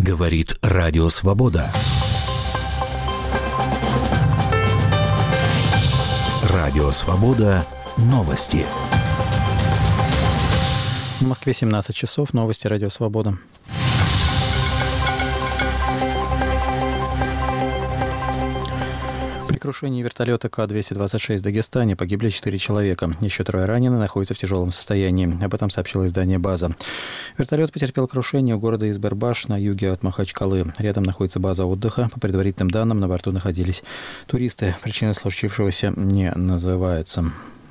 Говорит Радио Свобода. Радио Свобода. Новости. В Москве 17 часов. Новости Радио Свобода. При крушении вертолета К-226 в Дагестане погибли 4 человека. Еще 3 ранены, находятся в тяжелом состоянии. Об этом сообщило издание «База». Вертолет потерпел крушение у города Избербаш на юге от Махачкалы. Рядом находится база отдыха. По предварительным данным, на борту находились туристы. Причина случившегося не называется.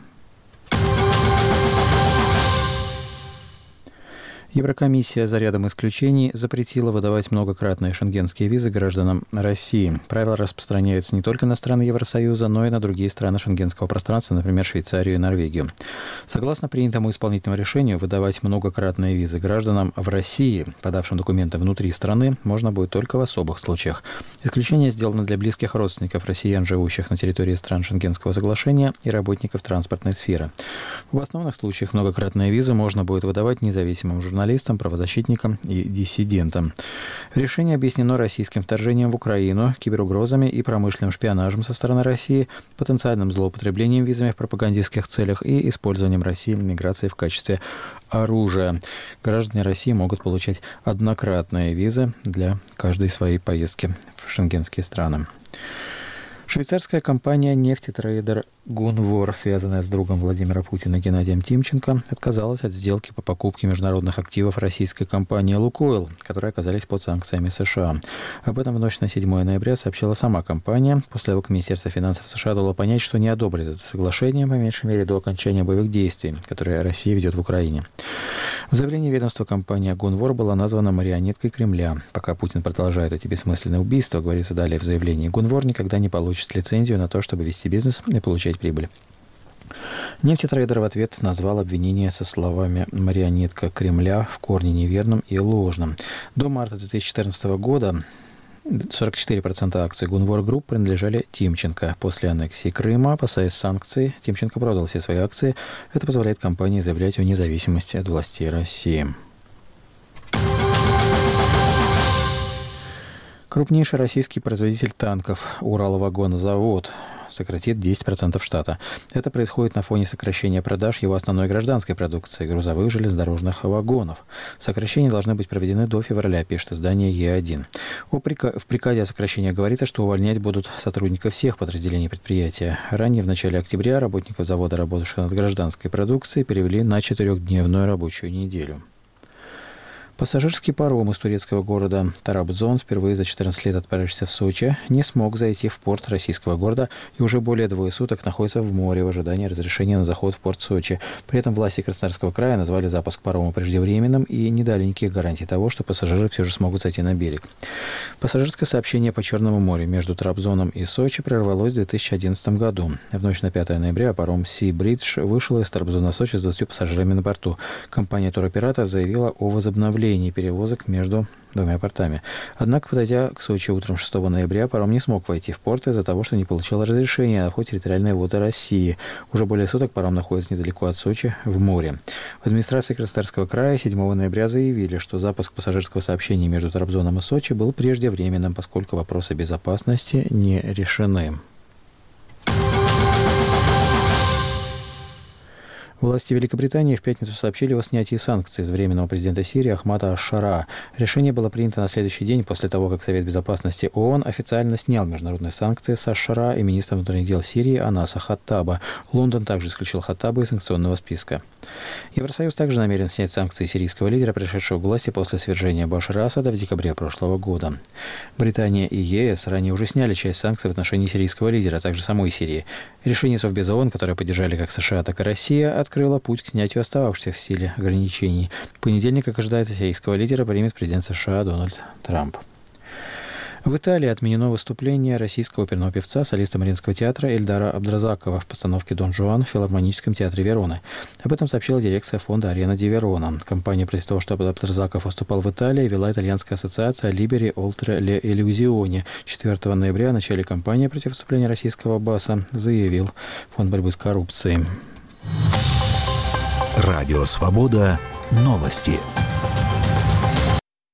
Еврокомиссия за рядом исключений запретила выдавать многократные шенгенские визы гражданам России. Правило распространяется не только на страны Евросоюза, но и на другие страны шенгенского пространства, например, Швейцарию и Норвегию. Согласно принятому исполнительному решению, выдавать многократные визы гражданам в России, подавшим документы внутри страны, можно будет только в особых случаях. Исключение сделано для близких родственников россиян, живущих на территории стран Шенгенского соглашения, и работников транспортной сферы. В основных случаях многократные визы можно будет выдавать независимым журналистам, правозащитникам и диссидентам. Решение объяснено российским вторжением в Украину, киберугрозами и промышленным шпионажем со стороны России, потенциальным злоупотреблением визами в пропагандистских целях и использованием России миграции в качестве оружия. Граждане России могут получать однократные визы для каждой своей поездки в шенгенские страны. Швейцарская компания «Нефтетрейдер Гунвор», связанная с другом Владимира Путина Геннадием Тимченко, отказалась от сделки по покупке международных активов российской компании «Лукойл», которые оказались под санкциями США. Об этом в ночь на 7 ноября сообщила сама компания, после того, как Министерство финансов США дало понять, что не одобрит это соглашение, по меньшей мере, до окончания боевых действий, которые Россия ведет в Украине. В заявлении ведомства компания «Гунвор» была названа марионеткой Кремля. Пока Путин продолжает эти бессмысленные убийства, говорится далее в заявлении, «Гунвор никогда не получит лицензию на то, чтобы вести бизнес и получать прибыль». Нефтетрейдер в ответ назвал обвинение со словами «марионетка Кремля» в корне неверным и ложным. До марта 2014 года 44% акций Гунвор Групп принадлежали Тимченко. После аннексии Крыма, опасаясь санкций, Тимченко продал все свои акции. Это позволяет компании заявлять о независимости от властей России. Крупнейший российский производитель танков «Уралвагонзавод» сократит 10% штата. Это происходит на фоне сокращения продаж его основной гражданской продукции – грузовых железнодорожных вагонов. Сокращения должны быть проведены до февраля, пишет издание Е1. В приказе о сокращении говорится, что увольнять будут сотрудников всех подразделений предприятия. Ранее, в начале октября, работников завода, работавших над гражданской продукцией, перевели на 4-дневную рабочую неделю. Пассажирский паром из турецкого города Тарабзон, впервые за 14 лет отправившийся в Сочи, не смог зайти в порт российского города и уже более 2 суток находится в море в ожидании разрешения на заход в порт Сочи. При этом власти Краснодарского края назвали запуск парома преждевременным и не дали никаких гарантий того, что пассажиры все же смогут зайти на берег. Пассажирское сообщение по Черному морю между Тарабзоном и Сочи прервалось в 2011 году. В ночь на 5 ноября паром Sea Bridge вышел из Тарабзона в Сочи с 20 пассажирами на борту. Компания туроператора заявила о возобновлении перевозок между 2 портами. Однако, подойдя к Сочи утром 6 ноября, паром не смог войти в порт из-за того, что не получил разрешения на вход в территориальные воды России. Уже более суток паром находится недалеко от Сочи, в море. В администрации Краснодарского края 7 ноября заявили, что запуск пассажирского сообщения между Тарабзоном и Сочи был преждевременным, поскольку вопросы безопасности не решены. Власти Великобритании в пятницу сообщили о снятии санкций с временного президента Сирии Ахмада аш-Шара. Решение было принято на следующий день после того, как Совет безопасности ООН официально снял международные санкции с аш-Шара и министра внутренних дел Сирии Анаса Хаттаба. Лондон также исключил Хаттаба из санкционного списка. Евросоюз также намерен снять санкции сирийского лидера, пришедшего к власти после свержения Башара Асада в декабре прошлого года. Британия и ЕС ранее уже сняли часть санкций в отношении сирийского лидера, а также самой Сирии. Решение Совбеза ООН, которое поддержали как США, так и Россия, открыло путь к снятию остававшихся в силе ограничений. В понедельник, как ожидается, сирийского лидера примет президент США Дональд Трамп. В Италии отменено выступление российского оперного певца, солиста Мариинского театра Эльдара Абдразакова в постановке «Дон Жуан» в филармоническом театре Вероны. Об этом сообщила дирекция фонда «Арена ди Верона». Компания, против того, чтобы Абдразаков выступал в Италии, вела итальянская ассоциация «Liberi oltre le illusioni». 4 ноября о начале кампании против выступления российского баса заявил Фонд борьбы с коррупцией. Радио «Свобода». Новости.